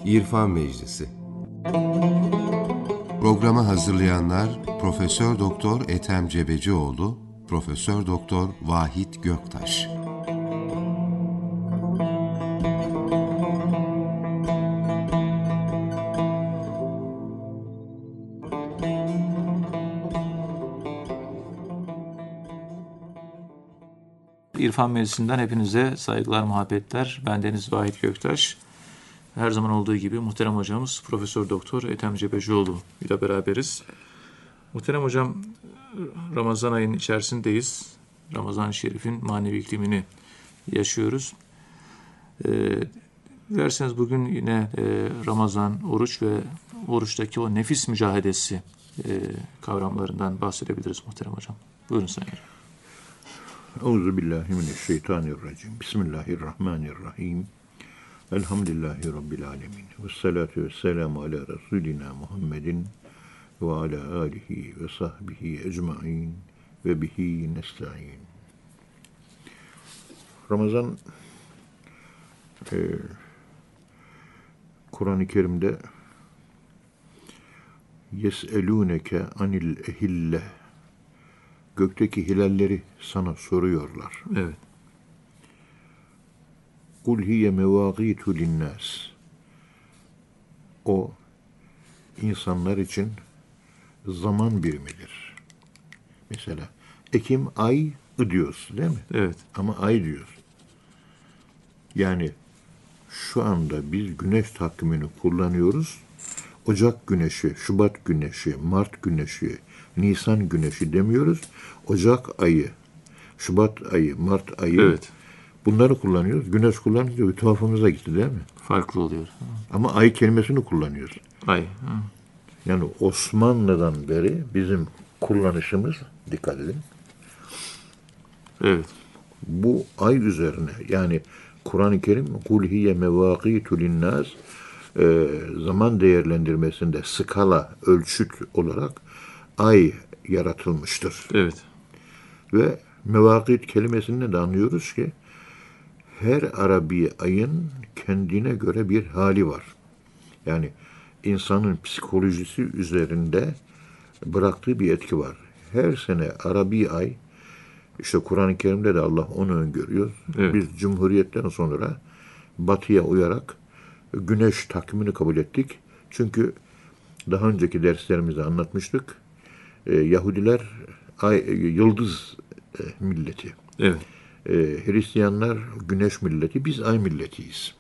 İrfan Meclisi. Programı hazırlayanlar Profesör Doktor Ethem Cebecioğlu, Profesör Doktor Vahit Göktaş. İrfan Meclisi'nden hepinize saygılar, muhabbetler. Ben Deniz Vahit Göktaş. Her zaman olduğu gibi muhterem hocamız Profesör Doktor Ethem Cebecioğlu ile beraberiz. Muhterem hocam, Ramazan ayının içerisindeyiz. Ramazan-ı Şerif'in manevi iklimini yaşıyoruz. Dilerseniz bugün yine Ramazan, oruç ve oruçtaki o nefis mücadelesi kavramlarından bahsedebiliriz muhterem hocam. Buyurun sayın hocam. Euzubillahimineşşeytanirracim. Bismillahirrahmanirrahim. Elhamdülillahi Rabbil alemin. Vessalatu vesselamu ala Resulina Muhammedin ve ala alihi ve sahbihi ecma'in ve bihi nesta'in. Ramazan Kur'an-ı Kerim'de yes'elûneke anil ehille, gökteki hilalleri sana soruyorlar. Evet. Kul hiye mevâgîtu linnâs. O insanlar için zaman birimidir. Mesela Ekim ay diyoruz değil mi? Evet. Ama ay diyoruz. Yani şu anda biz güneş takvimini kullanıyoruz. Ocak güneşi, Şubat güneşi, Mart güneşi, Nisan güneşi demiyoruz. Ocak ayı, Şubat ayı, Mart ayı. Evet. Bunları kullanıyoruz. Güneş kullanınca bir tuhafımıza gitti değil mi? Farklı oluyor. Ama ay kelimesini kullanıyoruz. Ay. Yani Osmanlı'dan beri bizim kullanışımız, dikkat edin, Evet. bu ay üzerine, yani Kur'an-ı Kerim kul hiye mevâgîtu linnâs zaman değerlendirmesinde skala, ölçüt olarak ay yaratılmıştır. Evet. Ve mevâgît kelimesinden de anlıyoruz ki her Arabi ayın kendine göre bir hali var. Yani insanın psikolojisi üzerinde bıraktığı bir etki var. Her sene Arabi ay, işte Kur'an-ı Kerim'de de Allah onu öngörüyor. Evet. Biz Cumhuriyet'ten sonra Batı'ya uyarak güneş takvimini kabul ettik. Çünkü daha önceki derslerimizde anlatmıştık. Yahudiler yıldız milleti. Evet. Hristiyanlar güneş milleti, biz ay milletiyiz.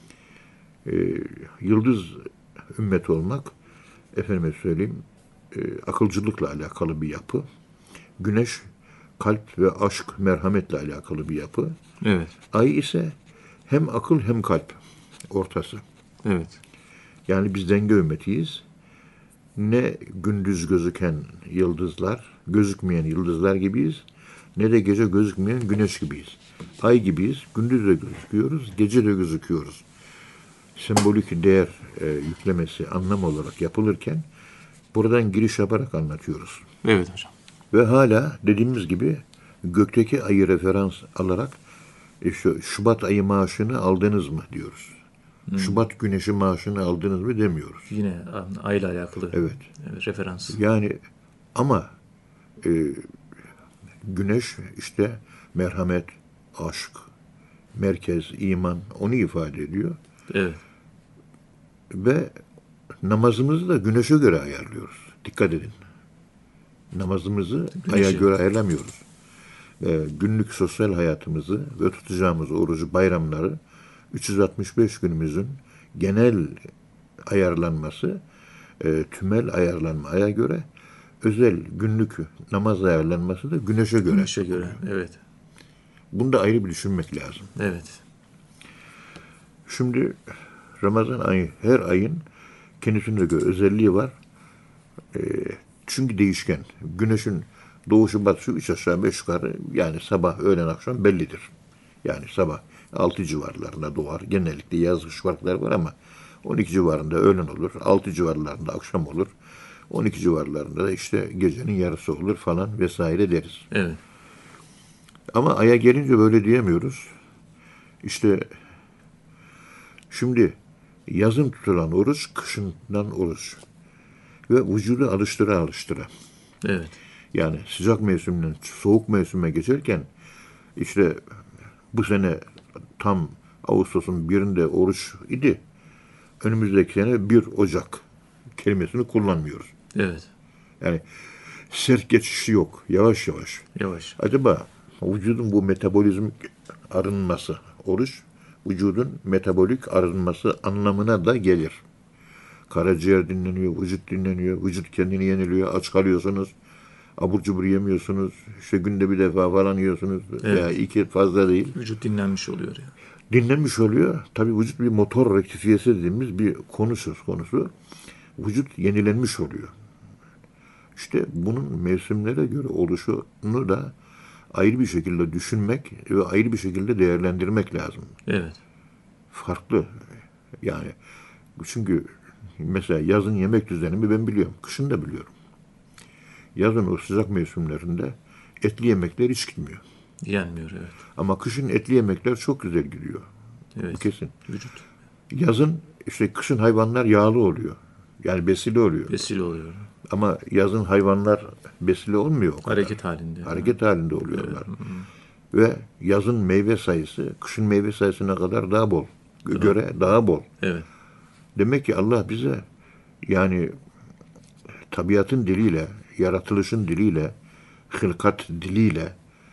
Yıldız ümmeti olmak, efendime söyleyeyim, akılcılıkla alakalı bir yapı. Güneş, kalp ve aşk, merhametle alakalı bir yapı. Evet. Ay ise hem akıl hem kalp ortası. Evet. Yani biz denge ümmetiyiz. Ne gündüz gözüken yıldızlar, gözükmeyen yıldızlar gibiyiz, ne de gece gözükmeyen güneş gibiyiz. Ay gibiyiz, gündüz de gözüküyoruz, gece de gözüküyoruz. Sembolik değer yüklemesi anlam olarak yapılırken buradan giriş yaparak anlatıyoruz. Evet hocam. Ve hala dediğimiz gibi gökteki ayı referans alarak işte Şubat ayı maaşını aldınız mı diyoruz. Şubat güneşi maaşını aldınız mı demiyoruz. Yine ayla alakalı. Evet. Referans. Yani ama güneş işte merhamet, aşk, merkez, iman, onu ifade ediyor. Evet. Ve namazımızı da güneşe göre ayarlıyoruz. Dikkat edin. Namazımızı aya göre ayarlamıyoruz. Günlük sosyal hayatımızı ve tutacağımız orucu, bayramları 365 günümüzün genel ayarlanması, tümel ayarlanmaya göre, özel günlük namaz ayarlanması da güneşe göre. Güneşe göre, evet. Bunu da ayrı bir düşünmek lazım. Evet. Şimdi Ramazan ayı, her ayın kendisine göre özelliği var. Çünkü değişken. Güneşin doğuşu batışı 3 aşağı 5 yukarı, yani sabah, öğlen, akşam bellidir. Yani sabah 6 civarlarında doğar. Genellikle yaz kış farkları var ama 12 civarında öğlen olur. 6 civarlarında akşam olur. 12 civarlarında da işte gecenin yarısı olur falan vesaire deriz. Evet. Ama aya gelince böyle diyemiyoruz. İşte şimdi Yazın tutulan oruç, kışından oruç. Ve vücudu alıştıra. Evet. Yani sıcak mevsimden soğuk mevsime geçerken işte bu sene tam Ağustos'un birinde oruç idi. Önümüzdeki sene 1 Ocak kelimesini kullanmıyoruz. Evet. Yani sert geçişi yok. Yavaş yavaş. Yavaş. Acaba vücudun bu metabolizm arınması, oruç vücudun metabolik arınması anlamına da gelir. Karaciğer dinleniyor, vücut dinleniyor, vücut kendini yeniliyor, aç kalıyorsunuz, abur cubur yemiyorsunuz, işte günde bir defa falan yiyorsunuz veya 2 fazla değil. Vücut dinlenmiş oluyor ya. Dinlenmiş oluyor. Tabii vücut bir motor rektifiyesi dediğimiz bir konu söz konusu. Vücut yenilenmiş oluyor. İşte bunun mevsimlere göre oluşunu da ayrı bir şekilde düşünmek ve ayrı bir şekilde değerlendirmek lazım. Evet. Farklı. Yani çünkü mesela yazın yemek düzenimi ben biliyorum. Kışın da biliyorum. Yazın o sıcak mevsimlerinde etli yemekler hiç gitmiyor. Yenmiyor, evet. Ama kışın etli yemekler çok güzel gidiyor. Evet. Bu kesin. Vücut Yazın işte kışın hayvanlar yağlı oluyor. Yani besili oluyor. vesile oluyor. Ama yazın hayvanlar besili olmuyor o kadar. Hareket halinde. Hareket halinde oluyorlar. Ve yazın meyve sayısı kışın meyve sayısına kadar daha bol. Göre daha bol. Evet. Demek ki Allah bize yani tabiatın diliyle, yaratılışın diliyle, hılkat diliyle,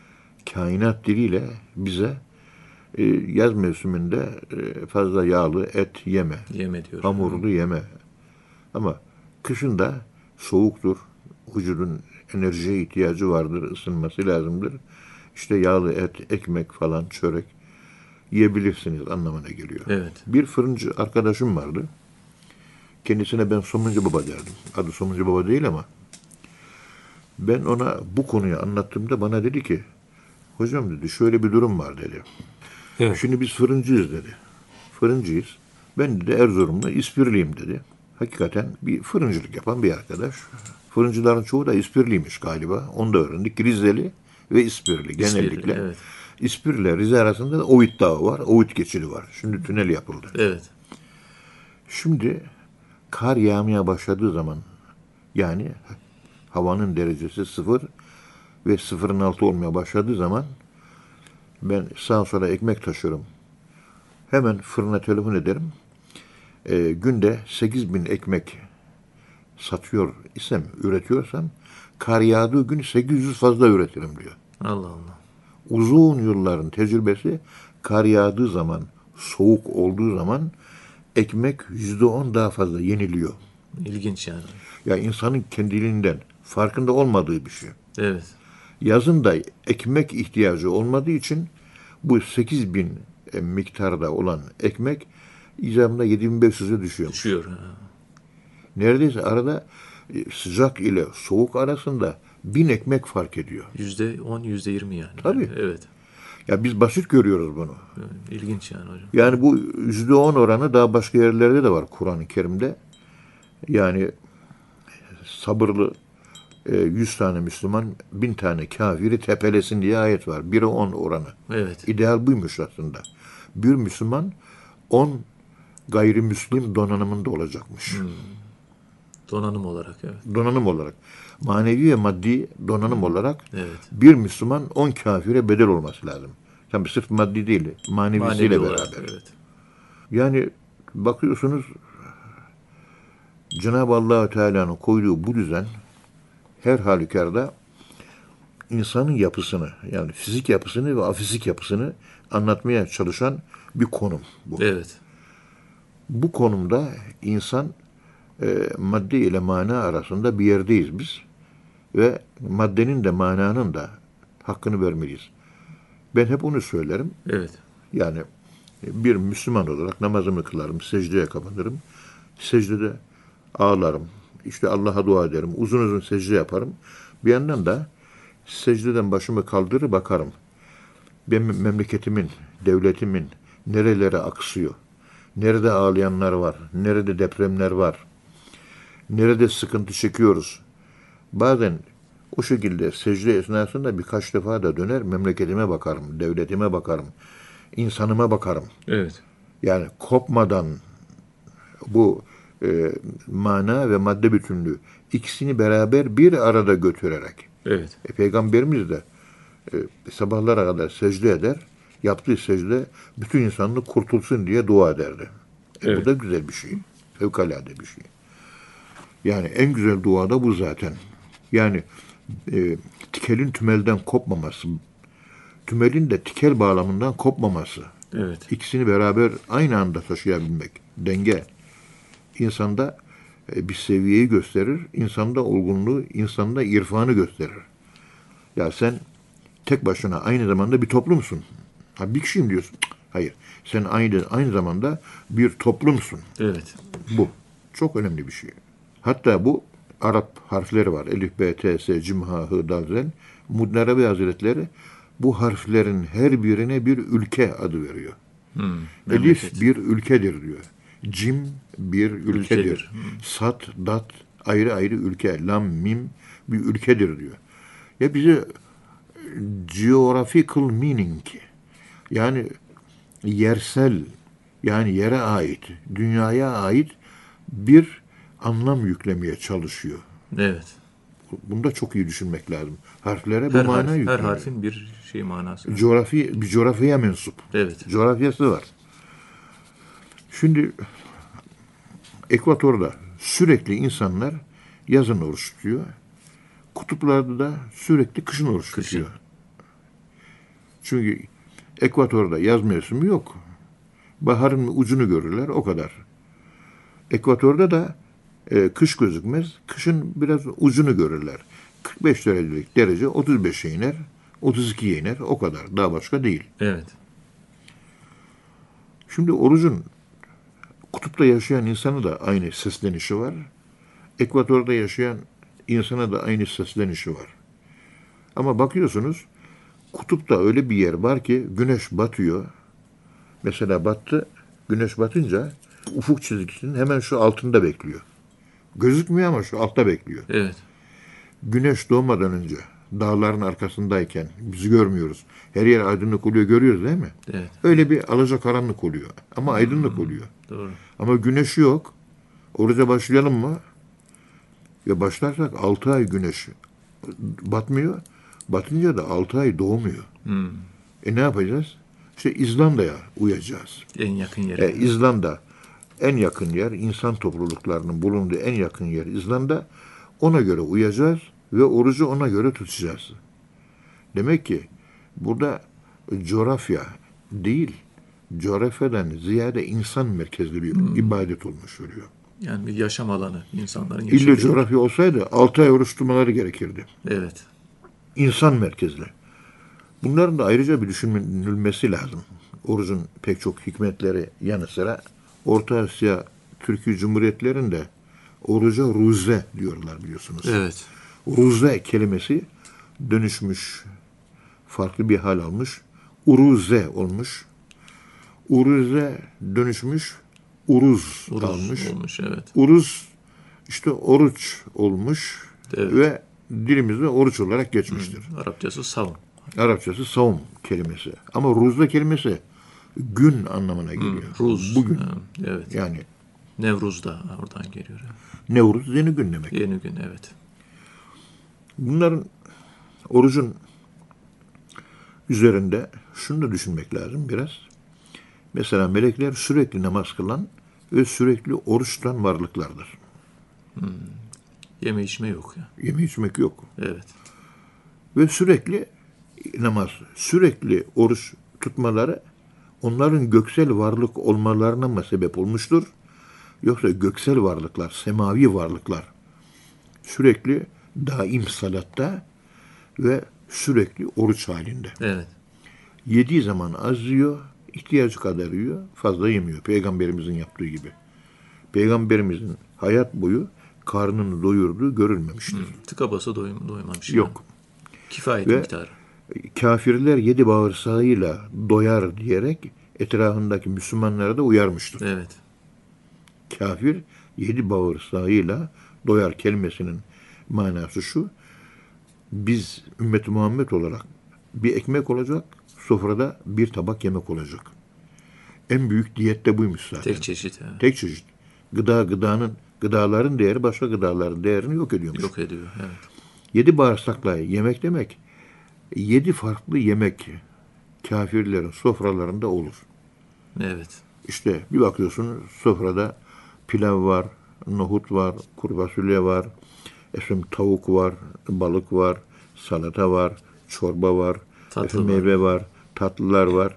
kainat diliyle bize yaz mevsiminde fazla yağlı et yeme, Yeme diyor. hamurlu yeme. Ama kışın da soğuktur, vücudun enerjiye ihtiyacı vardır, ısınması lazımdır. İşte yağlı et, ekmek falan, çörek yiyebilirsiniz anlamına geliyor. Evet. Bir fırıncı arkadaşım vardı. Kendisine ben Somuncu Baba derdim. Adı Somuncu Baba değil ama ben ona bu konuyu anlattığımda bana dedi ki hocam dedi şöyle bir durum var dedi. Evet. Şimdi biz fırıncıyız dedi. Fırıncıyız. Ben de Erzurum'da İspirliyim dedi. Hakikaten bir fırıncılık yapan bir arkadaş. Fırıncıların çoğu da İspirliymiş galiba. Onu da öğrendik. Rizeli ve İspirli genellikle. evet. İspirli ile Rize arasında da Oğit Dağı var. Oğit geçidi var. Şimdi tünel yapıldı. Evet. Şimdi kar yağmaya başladığı zaman yani havanın derecesi 0 ve 0'ın altı olmaya başladığı zaman ben sağa sola ekmek taşıyorum. Hemen fırına telefon ederim. Günde 8.000 ekmek satıyor isem, üretiyorsam kar yağdığı gün 800 fazla üretirim diyor. Allah Allah. Uzun yılların tecrübesi kar yağdığı zaman, soğuk olduğu zaman ekmek %10 daha fazla yeniliyor. İlginç yani. Ya insanın kendiliğinden farkında olmadığı bir şey. Evet. Yazın da ekmek ihtiyacı olmadığı için bu 8.000 miktarda olan ekmek icabında 7.500'e düşüyor. Düşüyor. Ha. Neredeyse arada sıcak ile soğuk arasında 1000 ekmek fark ediyor. %10, %20 yani. Tabii. Evet. Ya biz basit görüyoruz bunu. İlginç yani hocam. Yani bu %10 oranı daha başka yerlerde de var Kur'an-ı Kerim'de. Yani sabırlı 100 tane Müslüman 1000 tane kafiri tepelesin diye ayet var. 1'e 10 oranı. Evet. İdeal buymuş aslında. Bir Müslüman 10 gayrimüslim donanımında olacakmış. Donanım olarak, evet. Donanım olarak. Manevi ve maddi donanım olarak Evet. bir Müslüman 10 kafire bedel olması lazım. Tabii sırf maddi değil, manevisiyle Manevi beraber. olarak, evet. Yani bakıyorsunuz Cenab-ı Allah-u Teala'nın koyduğu bu düzen her halükarda insanın yapısını yani fizik yapısını ve afizik yapısını anlatmaya çalışan bir konum bu. Evet. Bu konumda insan madde ile mana arasında bir yerdeyiz biz ve maddenin de mananın da hakkını vermeliyiz. Ben hep onu söylerim. Evet. Yani bir Müslüman olarak namazımı kılarım, secdeye kapanırım. Secdede ağlarım. İşte Allah'a dua ederim. Uzun uzun secde yaparım. Bir yandan da secdeden başımı kaldırır bakarım. Benim memleketimin, devletimin nerelere aksıyor? Nerede ağlayanlar var? Nerede depremler var? Nerede sıkıntı çekiyoruz? Bazen o şekilde secde esnasında birkaç defa da döner memleketime bakarım, devletime bakarım, insanıma bakarım. Evet. Yani kopmadan Bu mana ve madde bütünlüğü ikisini beraber bir arada götürerek. Evet. Peygamberimiz de sabahlara kadar secde eder. Yaptığı secde bütün insanlık kurtulsun diye dua ederdi. Evet. Bu da güzel bir şey. Fevkalade bir şey. Yani en güzel dua da bu zaten. Yani tikelin tümelden kopmaması, tümelin de tikel bağlamından kopmaması. Evet. İkisini beraber aynı anda taşıyabilmek. Denge. İnsanda bir seviyeyi gösterir. İnsanda olgunluğu, insanda irfanı gösterir. Ya sen tek başına aynı zamanda bir toplumsun. Ha bir kişiyim diyorsun. Hayır. Sen aynı zamanda bir toplumsun. Evet. Bu. Çok önemli bir şey. Hatta bu Arap harfleri var. Elif, B, T, S, Cim, Ha, Hı, Dal, Zel. Muhyiddin Arabi Hazretleri bu harflerin her birine bir ülke adı veriyor. Elif bir ülkedir diyor. Cim bir ülkedir. Sat, dat ayrı ayrı ülke. Lam, mim bir ülkedir diyor. Ya bize geographical meaning, yani yersel, yani yere ait, dünyaya ait bir anlam yüklemeye çalışıyor. Evet. Bunu da çok iyi düşünmek lazım. Harflere Her bu mana her yükleniyor. harfin bir şey manası var. Bir coğrafyaya mensup. Evet. Coğrafyası var. Şimdi Ekvator'da sürekli insanlar yazın oruç tutuyor. Kutuplarda da sürekli kışın oruç tutuyor. Çünkü Ekvator'da yaz mevsimi yok. Baharın ucunu görürler, o kadar. Ekvator'da da kış gözükmez. Kışın biraz ucunu görürler. 45 derece 35'e iner, 32'ye iner. O kadar. Daha başka değil. Evet. Şimdi orucun kutupta yaşayan insanı da aynı seslenişi var. Ekvator'da yaşayan insana da aynı seslenişi var. Ama bakıyorsunuz kutupta öyle bir yer var ki güneş batıyor. Mesela battı, güneş batınca ufuk çizgisinin hemen şu altında bekliyor. Gözükmüyor ama şu altta bekliyor. Evet. Güneş doğmadan önce dağların arkasındayken bizi görmüyoruz. Her yer aydınlık oluyor, görüyoruz değil mi? Evet. Öyle bir alacakaranlık oluyor. Ama aydınlık oluyor. Doğru. Ama güneş yok. Oruca başlayalım mı? Ya başlarsak 6 ay güneş batmıyor. Batınca da 6 ay doğmuyor. Ne yapacağız? İşte İzlanda'ya uyacağız. En yakın yere. İzlanda en yakın yer, insan topluluklarının bulunduğu en yakın yer İzlanda. Ona göre uyacağız ve orucu ona göre tutacağız. Demek ki burada coğrafya değil, coğrafyadan ziyade insan merkezli bir ibadet olmuş oluyor. Yani bir yaşam alanı insanların İlle yaşadığı. coğrafya olsaydı 6 ay oruç tutmaları gerekirdi. Evet. İnsan merkezli. Bunların da ayrıca bir düşünülmesi lazım. Orucun pek çok hikmetleri yanı sıra Orta Asya Türkiye Cumhuriyetlerinde oruca ruze diyorlar biliyorsunuz. Evet. Ruze kelimesi dönüşmüş, farklı bir hal almış. Uruze olmuş. Uruze dönüşmüş, uruz kalmış. olmuş, evet. Uruz işte oruç olmuş Evet. ve dilimizde oruç olarak geçmiştir. Arapçası savun. Arapçası savun kelimesi. Ama ruzda kelimesi gün anlamına geliyor. Ruz. Bugün. Evet. Yani Nevruz da oradan geliyor. Nevruz yeni gün demek. Yeni gün, evet. Bunların orucun üzerinde şunu da düşünmek lazım biraz. Mesela melekler sürekli namaz kılan ve sürekli oruç tutan varlıklardır. Yeme içme yok ya. Yeme içmek yok. Evet. Ve sürekli namaz, sürekli oruç tutmaları onların göksel varlık olmalarına mı sebep olmuştur? Yoksa göksel varlıklar, semavi varlıklar sürekli daim salatta ve sürekli oruç halinde. Evet. Yediği zaman az yiyor, ihtiyacı kadar yiyor, fazla yemiyor. Peygamberimizin yaptığı gibi. Peygamberimizin hayat boyu karnını doyurduğu görülmemiştir. Tıka basa doymamış. Yok. Kifayet Ve miktarı. kafirler 7 bağırsağıyla doyar diyerek etrafındaki Müslümanlara da uyarmıştır. Evet. Kafir 7 bağırsağıyla doyar kelimesinin manası şu: biz ümmet-i Muhammed olarak bir ekmek olacak, sofrada bir tabak yemek olacak. En büyük diyet de buymuş zaten. Tek çeşit. Evet. Tek çeşit. gıdaların değeri başka gıdaların değerini yok ediyormuş. Yok ediyor. Evet. 7 bağırsakla yemek demek, 7 farklı yemek kafirlerin sofralarında olur. Evet. İşte bir bakıyorsun sofrada pilav var, nohut var, kuru fasulye var, tavuk var, balık var, salata var, çorba var, Tatlı var. meyve var, tatlılar var.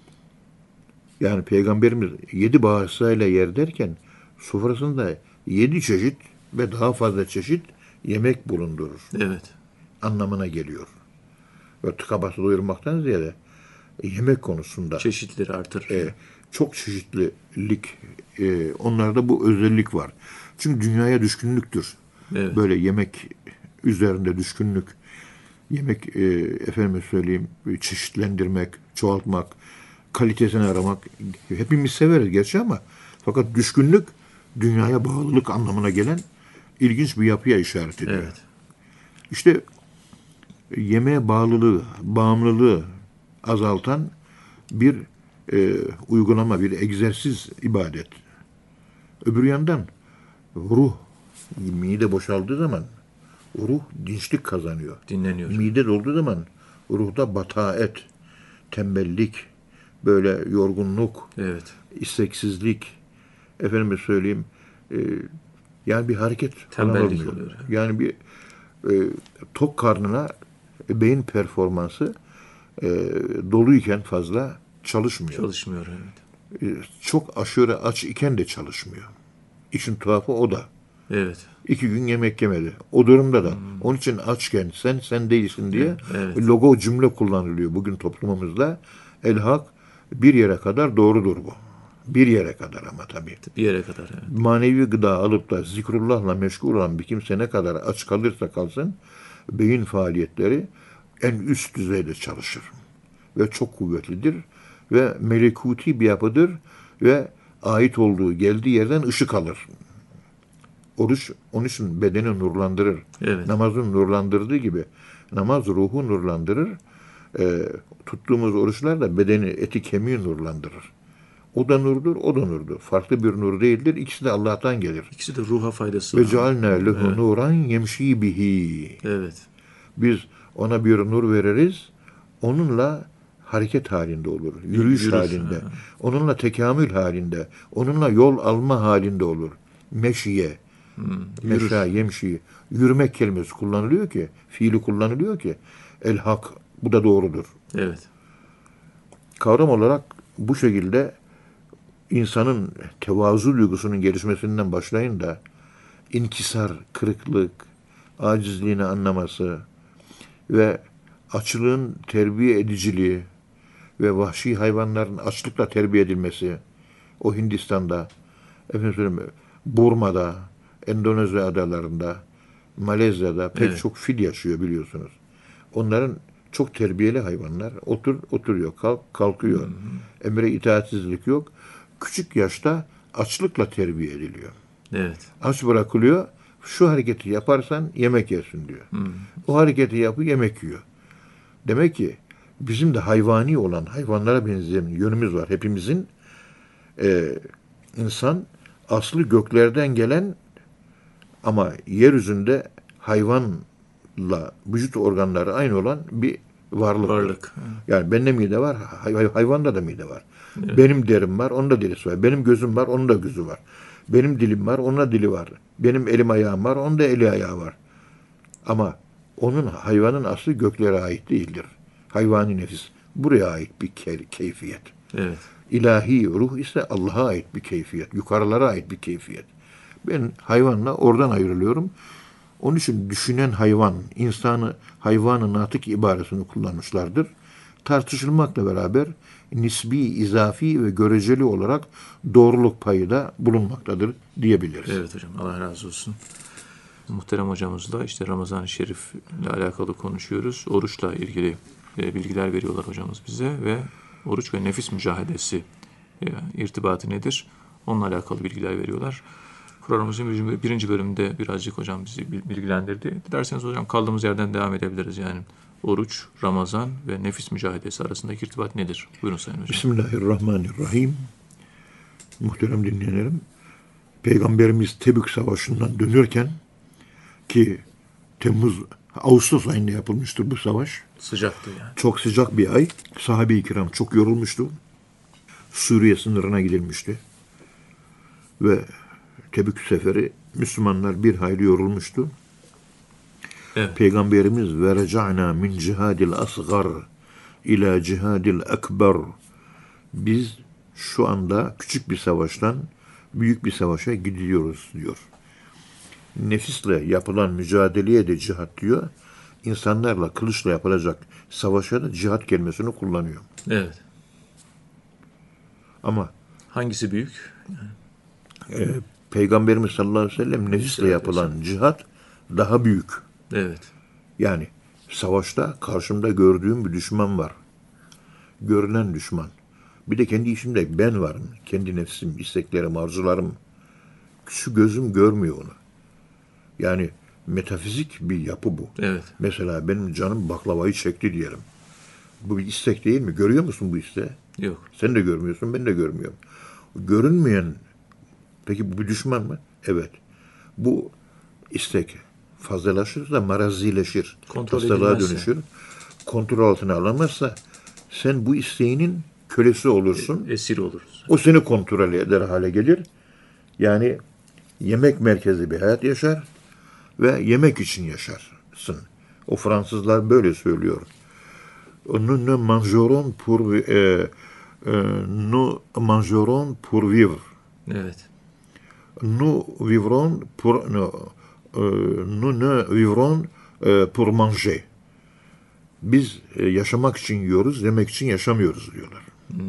Yani Peygamberimiz 7 bağırsağıyla yer derken sofrasında 7 çeşit ve daha fazla çeşit yemek bulundurur Evet. anlamına geliyor. Ve tıka basa doyurmaktan ziyade yemek konusunda Çeşitleri artır. çok çeşitlilik, onlarda bu özellik var. Çünkü dünyaya düşkünlüktür. Evet. Böyle yemek üzerinde düşkünlük, yemek efendime söyleyeyim çeşitlendirmek, çoğaltmak, kalitesini aramak hepimiz severiz gerçi ama fakat düşkünlük dünyaya bağlılık anlamına gelen ilginç bir yapıya işaret ediyor. Evet. İşte yemeğe bağımlılığı azaltan bir uygulama, bir egzersiz, ibadet. Öbür yandan ruh, mide boşaldığı zaman ruh dinçlik kazanıyor. Dinleniyor. Mide dolduğu zaman ruhta bataet, tembellik, böyle yorgunluk, Evet. isteksizlik, efendime söyleyeyim, yani bir hareket falan Tembellik olmuyor. oluyor. Yani bir tok karnına beyin performansı doluyken fazla çalışmıyor. Çalışmıyor. Evet. Çok aşırı aç iken de çalışmıyor. İşin tuhafı o da. Evet. 2 gün yemek yemedi. O durumda da. Onun için açken sen değilsin diye Evet. logo cümle kullanılıyor bugün toplumumuzda. El-hak bir yere kadar doğrudur bu. Bir yere kadar ama tabii. Bir yere kadar. Evet. Manevi gıda alıp da zikrullahla meşgul olan bir kimse ne kadar aç kalırsa kalsın beyin faaliyetleri en üst düzeyde çalışır. Ve çok kuvvetlidir. Ve melekuti bir yapıdır. Ve ait olduğu, geldiği yerden ışık alır. Oruç onun için bedeni nurlandırır. Evet. Namazın nurlandırdığı gibi namaz ruhu nurlandırır. Tuttuğumuz oruçlar da bedeni, eti, kemiği nurlandırır. O da nurdur, o da nurdur. Farklı bir nur değildir. İkisi de Allah'tan gelir. İkisi de ruha faydası Ve var. cealna lehu nuran yemşi bihi. Evet. Biz ona bir nur veririz. Onunla hareket halinde olur. Yürüyüş Yürür, halinde. ha. Onunla tekamül halinde. Onunla yol alma halinde olur. Meşiye. Meşa, yemşi. Yürümek kelimesi kullanılıyor ki, fiili kullanılıyor ki el-hak. Bu da doğrudur. Evet. Kavram olarak bu şekilde insanın tevazu duygusunun gelişmesinden başlayın da inkisar, kırıklık, acizliğini anlaması ve açlığın terbiye ediciliği ve vahşi hayvanların açlıkla terbiye edilmesi, o Hindistan'da, Burma'da, Endonezya adalarında, Malezya'da pek çok fil yaşıyor biliyorsunuz. Onların çok terbiyeli hayvanlar. Oturuyor, kalkıyor. Emre itaatsizlik yok. Küçük yaşta açlıkla terbiye ediliyor. Evet. Aç bırakılıyor. Şu hareketi yaparsan yemek yersin diyor. O hareketi yapıp yemek yiyor. Demek ki bizim de hayvani olan, hayvanlara benzeyen yönümüz var. Hepimizin insan aslı göklerden gelen ama yeryüzünde hayvanla vücut organları aynı olan bir varlık. Varlık. Yani bende mide var, hayvanda da mide var. Evet. Benim derim var, onun da derisi var. Benim gözüm var, onun da gözü var. Benim dilim var, onun da dili var. Benim elim ayağım var, onun da eli ayağı var. Ama hayvanın aslı göklere ait değildir. Hayvani nefis buraya ait bir keyfiyet. Evet. İlahi ruh ise Allah'a ait bir keyfiyet. Yukarılara ait bir keyfiyet. Ben hayvanla oradan ayrılıyorum. Onun için düşünen hayvan, insanı hayvanı natık ibaresini kullanmışlardır. Tartışılmakla beraber nisbi, izafi ve göreceli olarak doğruluk payı da bulunmaktadır diyebiliriz. Evet hocam, Allah razı olsun. Muhterem hocamızla işte Ramazan-ı Şerif ile alakalı konuşuyoruz. Oruçla ilgili bilgiler veriyorlar hocamız bize ve oruç ve nefis mücadelesi irtibatı nedir? Onunla alakalı bilgiler veriyorlar. Programımızın birinci bölümünde birazcık hocam bizi bilgilendirdi. Dilerseniz hocam kaldığımız yerden devam edebiliriz. Yani oruç, Ramazan ve nefis mücadelesi arasındaki irtibat nedir? Buyurun Sayın Hocam. Bismillahirrahmanirrahim. Muhterem dinleyenlerim, Peygamberimiz Tebük Savaşı'ndan dönürken ki Ağustos ayında yapılmıştır bu savaş. Sıcaktı yani. Çok sıcak bir ay. Sahabe-i kiram çok yorulmuştu. Suriye sınırına gidilmişti. Ve Tebük seferi Müslümanlar bir hayli yorulmuştu. Evet. Peygamberimiz vereca'na min cihadil asgar ila cihadil ekber. Biz şu anda küçük bir savaştan büyük bir savaşa gidiyoruz diyor. Nefisle yapılan mücadeleye de cihat diyor. İnsanlarla kılıçla yapılacak savaşa da cihat kelimesini kullanıyor. Evet. Ama Hangisi büyük? Peygamberimiz sallallahu aleyhi ve sellem nefisle yapılan cihat daha büyük. Evet. Yani savaşta karşımda gördüğüm bir düşman var. Görünen düşman. Bir de kendi içimde ben varım. Kendi nefsim, isteklerim, arzularım. Şu gözüm görmüyor onu. Yani metafizik bir yapı bu. Evet. Mesela benim canım baklavayı çekti diyelim. Bu bir istek değil mi? Görüyor musun bu isteği? Yok. Sen de görmüyorsun, ben de görmüyorum. Görünmeyen, peki bu bir düşman mı? Evet. Bu istek fazlalaşır da marazileşir. Kontrol Hastalığa edilmezse. dönüşür. Kontrol altına alamazsa sen bu isteğinin kölesi olursun. Esir oluruz. O seni kontrol eder hale gelir. Yani yemek merkezi bir hayat yaşar ve yemek için yaşarsın. O Fransızlar böyle söylüyor. Nous ne mangerons nous mangerons pour vivre. Evet. Nous vivrons nous ne vivrons pour manger. Biz yaşamak için yiyoruz, yemek için yaşamıyoruz diyorlar.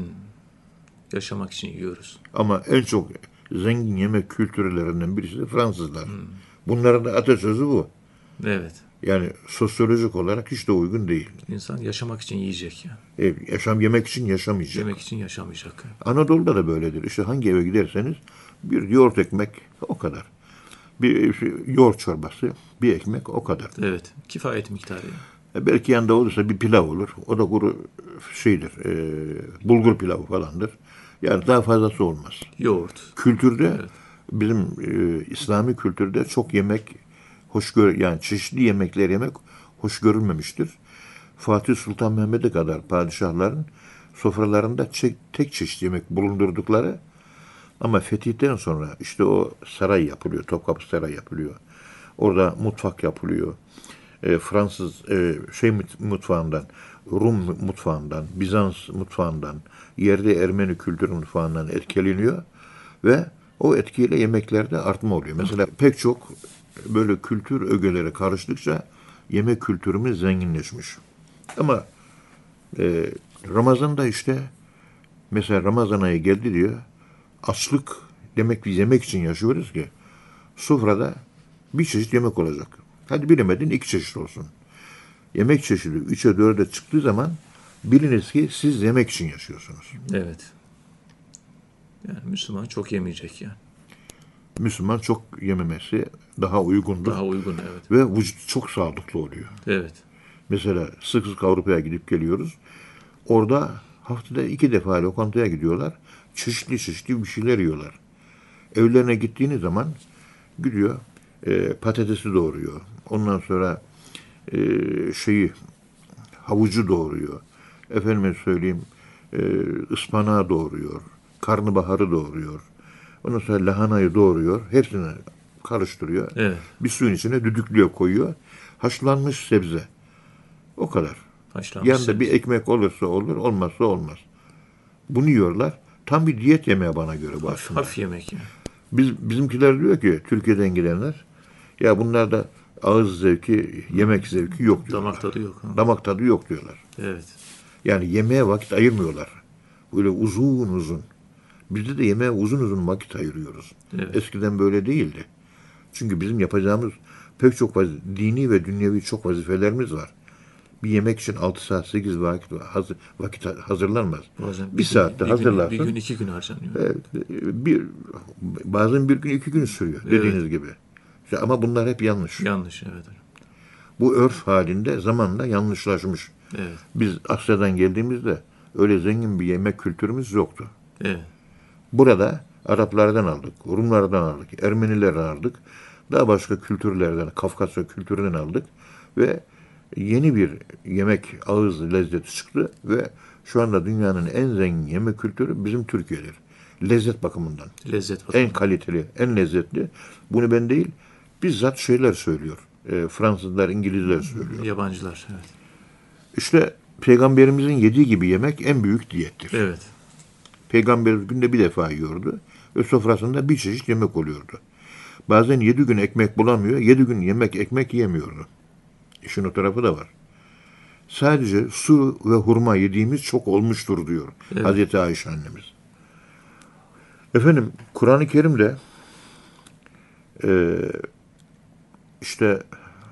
Yaşamak için yiyoruz. Ama en çok zengin yemek kültürlerinden birisi de Fransızlar. Bunların da atasözü bu. Evet. Yani sosyolojik olarak hiç de uygun değil. İnsan yaşamak için yiyecek ya. Yemek için yaşamayacak. Yemek için yaşamayacak. Anadolu'da da böyledir. İşte hangi eve giderseniz bir yoğurt ekmek o kadar. Bir yoğurt çorbası, bir ekmek o kadar. Evet. Kifayet miktarı. Belki yanında olursa bir pilav olur. O da kuru şeydir, bulgur pilavı falandır. Yani daha fazlası olmaz. Yoğurt. Kültürde bizim İslami kültürde çok yemek yani çeşitli yemekler yemek hoş görülmemiştir. Fatih Sultan Mehmet'e kadar padişahların sofralarında tek çeşit yemek bulundurdukları ama fetihten sonra işte o saray yapılıyor, Topkapı Sarayı yapılıyor. Orada mutfak yapılıyor. Fransız mutfağından, Rum mutfağından, Bizans mutfağından, yerde Ermeni kültür mutfağından etkileniyor ve o etkiyle yemeklerde artma oluyor. Mesela pek çok böyle kültür ögeleri karıştıkça yemek kültürümüz zenginleşmiş. Ama Ramazan'da işte mesela Ramazan ayı geldi diyor. Açlık demek biz yemek için yaşıyoruz ki sofrada bir çeşit yemek olacak. Hadi bilemedin 2 çeşit olsun. Yemek çeşidi 3'e 4'e çıktığı zaman biliniz ki siz yemek için yaşıyorsunuz. Evet. Yani Müslüman çok yemeyecek yani. Müslüman çok yememesi daha uygundur. Daha uygun evet. Ve vücut çok sağlıklı oluyor. Evet. Mesela sık sık Avrupa'ya gidip geliyoruz. Orada haftada 2 defa lokantaya gidiyorlar. Çeşitli bir şeyler yiyorlar. Evlerine gittiğiniz zaman gidiyor patatesi doğruyor. Ondan sonra havucu doğruyor. Efendime söyleyeyim ıspanağı doğruyor. Karnabaharı doğruyor. Ondan sonra lahanayı doğruyor. Hepsini karıştırıyor. Evet. Bir suyun içine düdüklüyor koyuyor. Haşlanmış sebze. O kadar. Haşlanmış Yanında sebze. bir ekmek olursa olur, olmazsa olmaz. Bunu yiyorlar. Tam bir diyet yemeği bana göre bu aslında. Hafif yemek yani. Bizimkiler diyor ki, Türkiye'den gelenler, ya bunlarda ağız zevki, yemek zevki yok diyorlar. Damak tadı yok. Ha? Damak tadı yok diyorlar. Evet. Yani yemeğe vakit ayırmıyorlar. Böyle uzun. Bizde de yemeğe uzun vakit ayırıyoruz. Evet. Eskiden böyle değildi. Çünkü bizim yapacağımız pek çok dini ve dünyevi çok vazifelerimiz var. Bir yemek için 6 saat, 8 vakit hazırlanmaz. Bazen bir saatte hazırlarsın. Bir gün 2 gün harcanıyor. Evet, bazen bir gün 2 gün sürüyor dediğiniz gibi. İşte ama bunlar hep yanlış. Yanlış evet. Bu örf halinde zamanla yanlışlaşmış. Evet. Biz Asya'dan geldiğimizde öyle zengin bir yemek kültürümüz yoktu. Evet. Burada Araplardan aldık, Rumlardan aldık, Ermenilerden aldık. Daha başka kültürlerden, Kafkasya kültüründen aldık. Ve yeni bir yemek ağız lezzeti çıktı. Ve şu anda dünyanın en zengin yemek kültürü bizim Türkiye'dir. Lezzet bakımından. Lezzet bakımından. En kaliteli, en lezzetli. Bunu ben değil, bizzat şeyler söylüyor. Fransızlar, İngilizler söylüyor. Yabancılar. Evet. İşte Peygamberimizin yediği gibi yemek en büyük diyettir. Evet. Peygamberimiz günde bir defa yiyordu ve sofrasında bir çeşit yemek oluyordu. Bazen 7 gün ekmek bulamıyor, 7 gün ekmek yemiyordu. İşin o tarafı da var. Sadece su ve hurma yediğimiz çok olmuştur diyor Evet. Hazreti Ayşe annemiz. Efendim, Kur'an-ı Kerim'de işte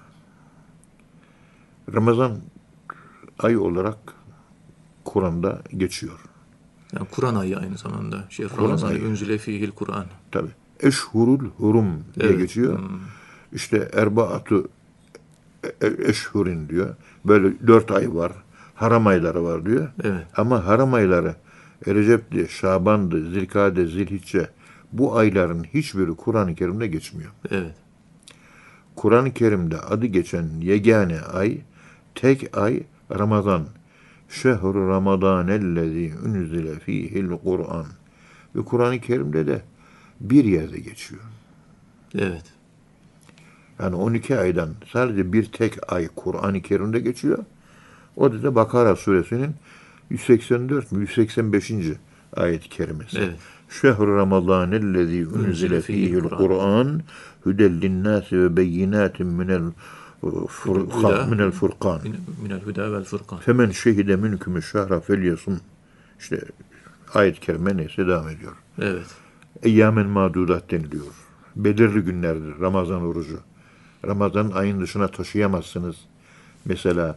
Ramazan ay olarak Kur'an'da geçiyor. Yani Kur'an ayı aynı zamanda. Kur'an Ramazan ayı. Unzile fihil Kur'an. Tabii. Eşhurul hurum diye Evet. geçiyor. İşte erbaatü eşhurin diyor. Böyle 4 ay var. Haram ayları var diyor. Evet. Ama haram ayları Recep'ti, Şaban'dı, Zilkade, Zilhicce bu ayların hiçbiri Kur'an-ı Kerim'de geçmiyor. Evet. Kur'an-ı Kerim'de adı geçen yegane ay, tek ay Ramazan. Şehru Ramadanellezî unzile fîhil Kur'an. Ve Kur'an-ı Kerim'de de bir yerde geçiyor. Evet. Yani 12 aydan sadece bir tek ay Kur'an-ı Kerim'de geçiyor. O da Bakara suresinin 184 mü 185. ayet-i kerimesi. Evet. Şehru Ramadanellezî unzile fîhil Kur'an hudel linnâsi ve beyinâtin minel furkan. Minel huda vel furkan. Femen şehide minkümü şehra felyasum. İşte ayet-i kerime neyse devam ediyor. Evet. Eyyamen madudat deniliyor. Belirli günlerdir Ramazan orucu. Ramazan ayın dışına taşıyamazsınız. Mesela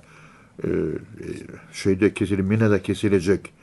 Mine'de kesilecek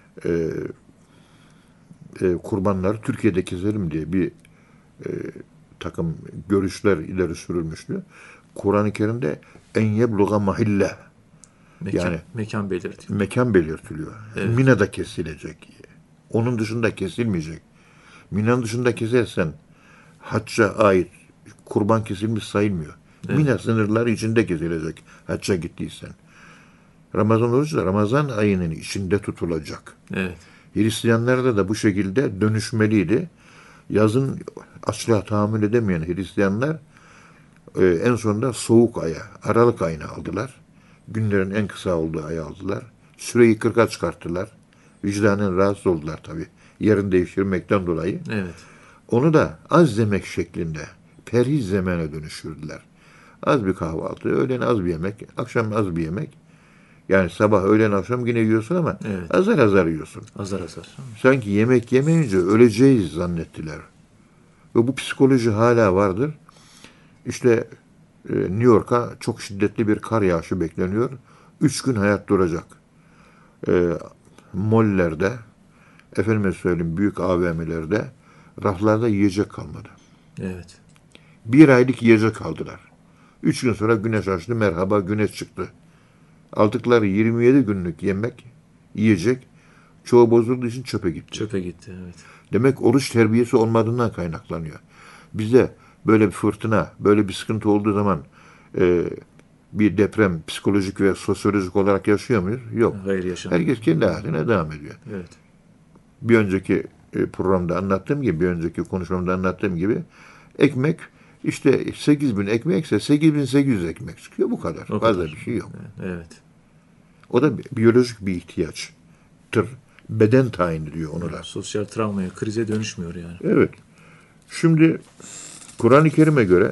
kurbanlar Türkiye'de keselim diye bir takım görüşler ileri sürülmüştü. Kur'an-ı Kerim'de en yebluğa mahille Mekan belirtiyor. mekan belirtiliyor. Evet. Mine'de kesilecek. Onun dışında kesilmeyecek. Mine'nin dışında kesersen hacca ait kurban kesilmiş sayılmıyor. Evet. Mine sınırları içinde kesilecek hacca gittiysen. Ramazan orucu da Ramazan ayının içinde tutulacak. Evet. Hristiyanlarda da bu şekilde dönüşmeliydi. Yazın açlığa tahammül edemeyen Hristiyanlar en sonunda soğuk aya, Aralık ayını aldılar. Günlerin en kısa olduğu ayı aldılar. Süreyi 40'a çıkarttılar. Vicdanen rahatsız oldular tabii. Yerini değiştirmekten dolayı. Evet. Onu da az yemek şeklinde perhiz zemene dönüştürdüler. Az bir kahvaltı, öğlen az bir yemek, akşam az bir yemek. Yani sabah, öğlen, akşam yine yiyorsun ama Evet. azar azar yiyorsun. Azar azar. Sanki yemek yemeyince öleceğiz zannettiler. Ve bu psikoloji hala vardır. İşte New York'a çok şiddetli bir kar yağışı bekleniyor. 3 gün hayat duracak. Mollerde, efendime söyleyeyim büyük AVM'lerde raflarda yiyecek kalmadı. Evet. 1 aylık yiyecek aldılar. 3 gün sonra güneş açtı, merhaba güneş çıktı. Aldıkları 27 günlük yiyecek, çoğu bozulduğu için çöpe gitti. Çöpe gitti. Evet. Demek oruç terbiyesi olmadığından kaynaklanıyor. Bizde böyle bir fırtına, böyle bir sıkıntı olduğu zaman bir deprem psikolojik ve sosyolojik olarak yaşıyor muyuz? Yok. Hayır yaşamıyor. Herkes kendi hayatına devam ediyor. Evet. Bir önceki programda anlattığım gibi, bir önceki konuşmamda anlattığım gibi ekmek işte 8.000 ekmekse 8.800 ekmek çıkıyor bu kadar. O Fazla kadar. bir şey yok. Evet. O da biyolojik bir ihtiyaçtır. Beden tayin ediyor onu da. Sosyal travmaya, krize dönüşmüyor yani. Evet. Şimdi Kur'an-ı Kerim'e göre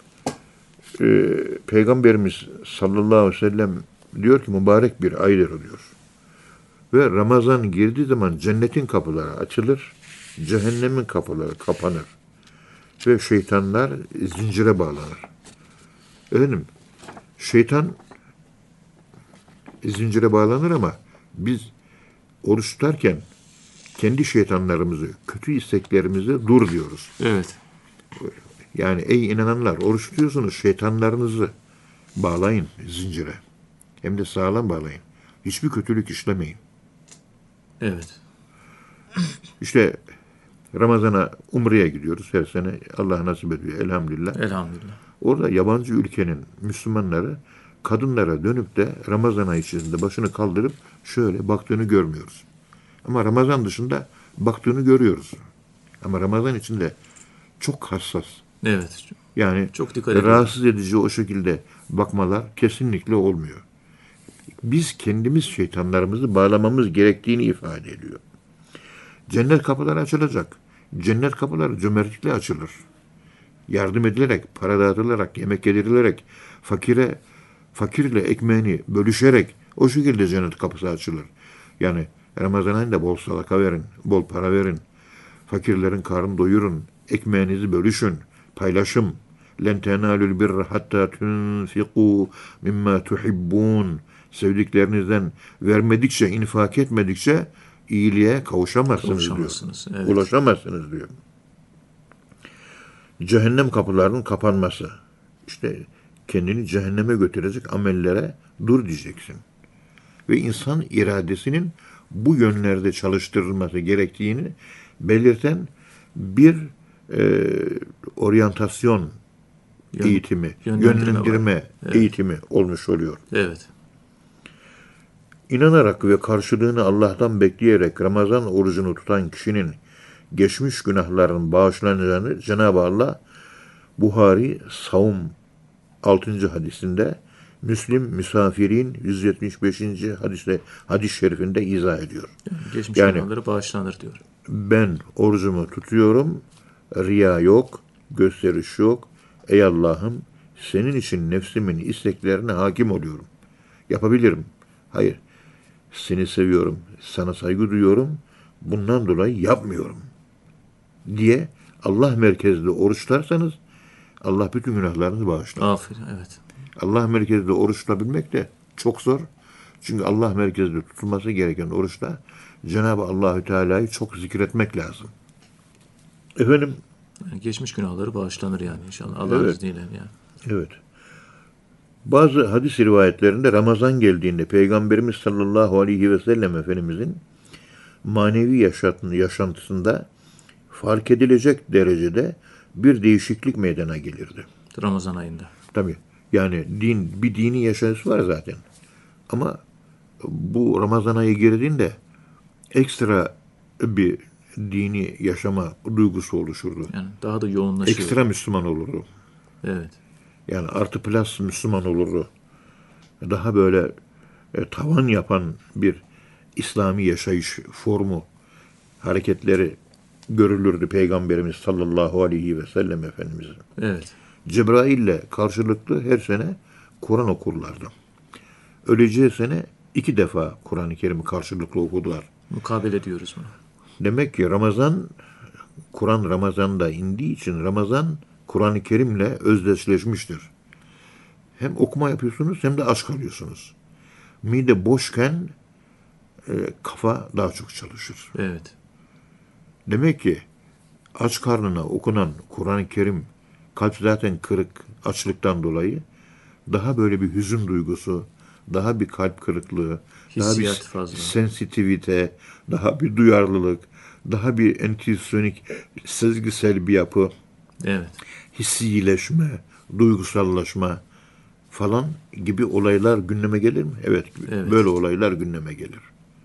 Peygamberimiz sallallahu aleyhi ve sellem diyor ki mübarek bir aydır diyor. Ve Ramazan girdiği zaman cennetin kapıları açılır, cehennemin kapıları kapanır. Ve şeytanlar zincire bağlanır. Efendim, şeytan zincire bağlanır ama biz oruç tutarken kendi şeytanlarımızı, kötü isteklerimizi dur diyoruz. Evet. Yani ey inananlar oruç tutuyorsunuz şeytanlarınızı bağlayın zincire. Hem de sağlam bağlayın. Hiçbir kötülük işlemeyin. Evet. İşte Ramazan'a Umre'ye gidiyoruz her sene. Allah nasip ediyor elhamdülillah. Elhamdülillah. Orada yabancı ülkenin Müslümanları kadınlara dönüp de Ramazan ayı içerisinde başını kaldırıp şöyle baktığını görmüyoruz. Ama Ramazan dışında baktığını görüyoruz. Ama Ramazan içinde çok hassas. Evet. Yani Çok dikkat ediyorum. rahatsız edici o şekilde bakmalar kesinlikle olmuyor. Biz kendimiz şeytanlarımızı bağlamamız gerektiğini ifade ediyor. Cennet kapıları açılacak. Cennet kapıları cömertlikle açılır. Yardım edilerek, para dağıtılarak, yemek yedirilerek, fakirle ekmeğini bölüşerek o şekilde cennet kapısı açılır. Yani Ramazan ayında bol sadaka verin, bol para verin. Fakirlerin karnını doyurun, ekmeğinizi bölüşün, paylaşım. Len tenalul birra hatta tunfiqu mimma tuhibbun. Sevdiklerinizden vermedikçe, infak etmedikçe iyiliğe kavuşamazsınız diyor. Kavuşamazsınız, evet. Ulaşamazsınız diyor. Cehennem kapılarının kapanması. İşte kendini cehenneme götürecek amellere dur diyeceksin. Ve insan iradesinin bu yönlerde çalıştırılması gerektiğini belirten bir oryantasyon eğitimi, yönlendirme eğitimi olmuş oluyor. Evet. İnanarak ve karşılığını Allah'tan bekleyerek Ramazan orucunu tutan kişinin geçmiş günahların bağışlanacağını Cenab-ı Allah Buhari Savm 6. hadisinde, Müslim Müsafirin 175. hadis-i şerifinde izah ediyor. Geçmiş Yani günahları bağışlanır diyor. ben orucumu tutuyorum, riya yok, gösteriş yok. Ey Allah'ım, senin için nefsimin isteklerine hakim oluyorum. Yapabilirim. Hayır, seni seviyorum, sana saygı duyuyorum, bundan dolayı yapmıyorum diye Allah merkezli oruç tutarsanız Allah bütün günahlarınızı bağışlar. Aferin, evet. Allah merkezli oruç tutabilmek de çok zor. Çünkü Allah merkezli tutulması gereken oruçta Cenab-ı Allahü Teala'yı çok zikretmek lazım. Efendim, Yani geçmiş günahları bağışlanır yani inşallah. Allah'ın Evet. izniyle yani. evet. Bazı hadis rivayetlerinde Ramazan geldiğinde Peygamberimiz sallallahu aleyhi ve sellem Efendimizin manevi yaşantısında fark edilecek derecede bir değişiklik meydana gelirdi. Ramazan ayında. Tabii yani bir dini yaşayışı var zaten. Ama bu Ramazan ayı girdiğinde ekstra bir dini yaşama duygusu oluşurdu. Yani daha da yoğunlaşıyor. Ekstra Müslüman olurdu. Evet. Yani artı plus Müslüman olurdu. Daha böyle tavan yapan bir İslami yaşayış formu, hareketleri görülürdü Peygamberimiz sallallahu aleyhi ve sellem Efendimizin. Evet. Cebrail'le karşılıklı her sene Kur'an okurlardı. Öleceği sene 2 defa Kur'an-ı Kerim'i karşılıklı okudular. Mukabele diyoruz bunu. Demek ki Kur'an Ramazan'da indiği için Ramazan Kur'an-ı Kerim'le özdeşleşmiştir. Hem okuma yapıyorsunuz hem de aç kalıyorsunuz. Mide boşken kafa daha çok çalışır. Evet. Demek ki aç karnına okunan Kur'an-ı Kerim, kalp zaten kırık açlıktan dolayı, daha böyle bir hüzün duygusu, daha bir kalp kırıklığı, daha bir Hissiyat fazla. sensitivite, daha bir duyarlılık, daha bir entüisyonik, sezgisel bir yapı, Evet. hissileşme, duygusallaşma falan gibi olaylar gündeme gelir mi? Evet, Evet. böyle olaylar gündeme gelir.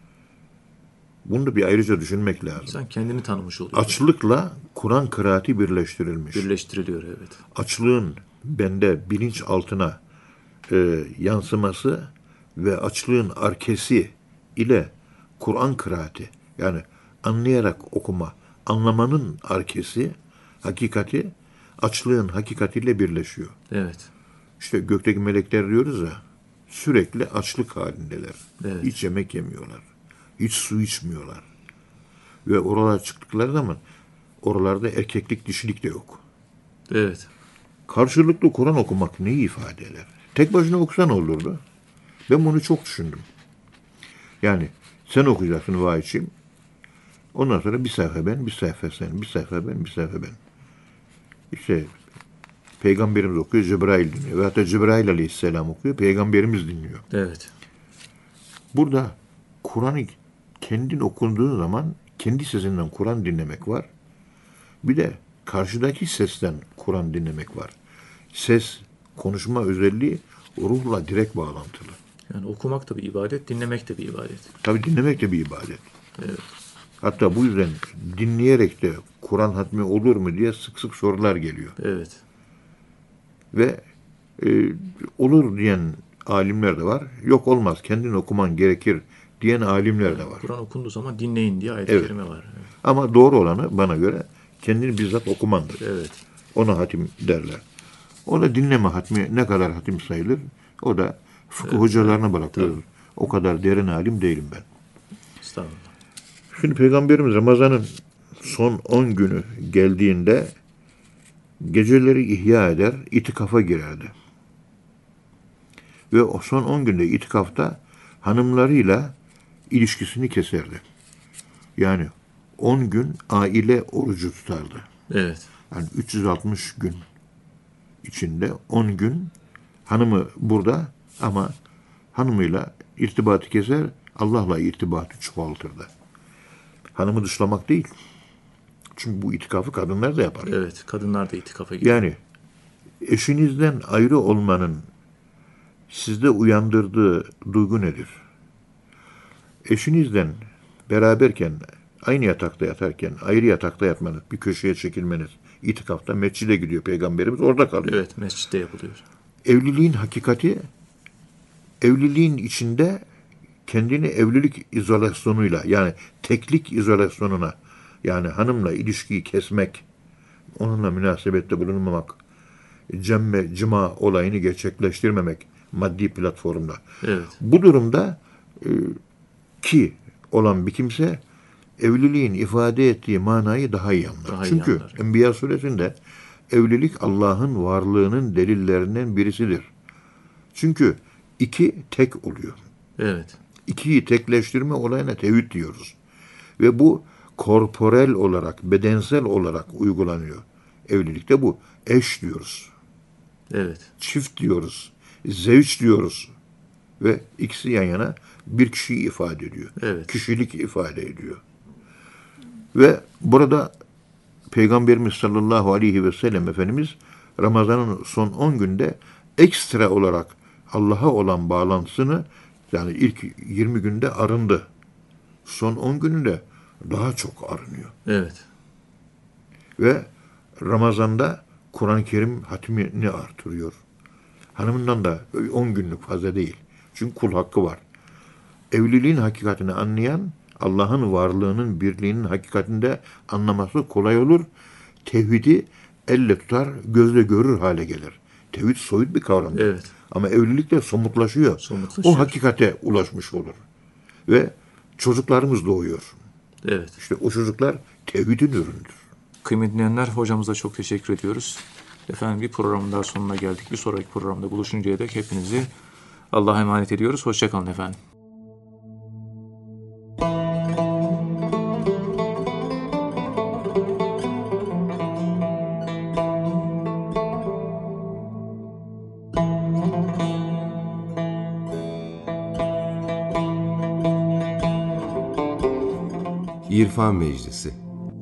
Bunu da bir ayrıca düşünmek lazım. İnsan kendini tanımış oluyor. Açlıkla Kur'an kıraati birleştirilmiş. Birleştiriliyor, evet. Açlığın bende bilinç altına yansıması ve açlığın arkesi ile Kur'an kıraati, yani anlayarak okuma, anlamanın arkesi, hakikati, açlığın hakikatiyle birleşiyor. Evet. İşte gökteki melekler diyoruz ya, sürekli açlık halindeler. Evet. Hiç yemek yemiyorlar. Hiç su içmiyorlar. Ve oralara çıktıkları zaman oralarda erkeklik, dişilik de yok. Evet. Karşılıklı Kur'an okumak neyi ifade eder? Tek başına okusan olurdu. Ben bunu çok düşündüm. Yani sen okuyacaksın vahiyçiyim. Ondan sonra bir sayfa ben, bir sayfa sen, bir sayfa ben, bir sayfa ben. İşte Peygamberimiz okuyor, Cebrail dinliyor. Ve hatta Cebrail aleyhisselam okuyor, Peygamberimiz dinliyor. Evet. Burada Kur'an'ı kendin okunduğun zaman kendi sesinden Kur'an dinlemek var. Bir de karşıdaki sesten Kur'an dinlemek var. Ses, konuşma özelliği ruhla direkt bağlantılı. Yani okumak da bir ibadet, dinlemek de bir ibadet. Tabii dinlemek de bir ibadet. Evet. Hatta bu yüzden dinleyerek de Kur'an hatmi olur mu diye sık sık sorular geliyor. Evet. Ve olur diyen alimler de var. Yok olmaz, kendin okuman gerekir diyen alimler de var. Kur'an okunduğu zaman dinleyin diye ayet-i Evet. kerime var. Evet. Ama doğru olanı bana göre kendini bizzat okumandır. Evet. Ona hatim derler. O da dinleme hatmi ne kadar hatim sayılır? O da fıkıh hocalarına bırakılır. O kadar derin alim değilim ben. Estağfurullah. Şimdi Peygamberimiz Ramazan'ın son 10 günü geldiğinde geceleri ihya eder, itikafa girerdi. Ve o son 10 günde itikafta hanımlarıyla ilişkisini keserdi. Yani 10 gün aile orucu tutardı. Evet. Yani 360 gün içinde 10 gün hanımı burada ama hanımıyla irtibatı keser, Allah'la irtibatı çoğaltırdı. Hanımı dışlamak değil. Çünkü bu itikafı kadınlar da yapar. Evet. Kadınlar da itikafa gidiyor. Yani eşinizden ayrı olmanın sizde uyandırdığı duygu nedir? Eşinizden beraberken, aynı yatakta yatarken, ayrı yatakta yatmanız, bir köşeye çekilmeniz, itikafta mescide gidiyor Peygamberimiz, orada kalıyor. Evet. Mescitte yapılıyor. Evliliğin hakikati, evliliğin içinde kendini evlilik izolasyonuyla, yani teklik izolasyonuna, yani hanımla ilişkiyi kesmek, onunla münasebette bulunmamak, cima olayını gerçekleştirmemek maddi platformda. Evet. Bu durumda ki olan bir kimse evliliğin ifade ettiği manayı daha iyi anlar. Daha iyi Çünkü anlar. Enbiya suresinde evlilik Allah'ın varlığının delillerinden birisidir. Çünkü iki tek oluyor. Evet. İkiyi tekleştirme olayına tevhid diyoruz. Ve bu korporel olarak, bedensel olarak uygulanıyor. Evlilikte bu. Eş diyoruz. Evet. Çift diyoruz. Zevç diyoruz. Ve ikisi yan yana bir kişiyi ifade ediyor. Evet. Kişilik ifade ediyor. Ve burada Peygamberimiz sallallahu aleyhi ve sellem Efendimiz Ramazan'ın son 10 günde ekstra olarak Allah'a olan bağlantısını, yani ilk 20 günde arındı. Son 10 gününde daha çok arınıyor. Evet. Ve Ramazan'da Kur'an-ı Kerim hatmini artırıyor. Hanımından da 10 günlük fazla değil. Çünkü kul hakkı var. Evliliğin hakikatini anlayan, Allah'ın varlığının, birliğinin hakikatinde anlaması kolay olur. Tevhidi elle tutar, gözle görür hale gelir. Tevhid soyut bir kavramdır. Evet. Ama evlilikle somutlaşıyor. Somutlaşıyor. O hakikate ulaşmış olur. Ve çocuklarımız doğuyor. Evet. İşte o çocuklar tevhidin ürünüdür. Kıymetli dinleyenler, hocamıza çok teşekkür ediyoruz. Efendim, bir programın daha sonuna geldik. Bir sonraki programda buluşuncaya dek hepinizi Allah'a emanet ediyoruz. Hoşça kalın efendim. İrfan Meclisi.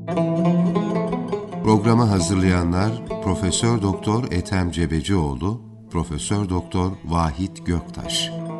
Programı hazırlayanlar Profesör Doktor Ethem Cebecioğlu, Profesör Doktor Vahit Göktaş.